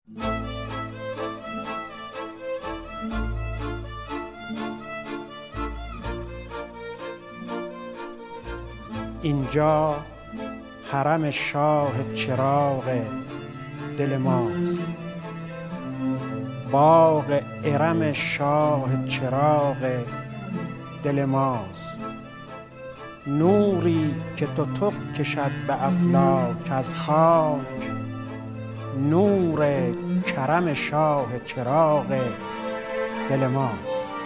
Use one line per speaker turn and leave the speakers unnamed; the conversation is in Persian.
اینجا حرم شاه چراغ دل ماست، باغ ارم شاه چراغ دل ماست. نوری که تتق کشد به افلاک از خاک، نور کرم شاه چراغ دل ماست.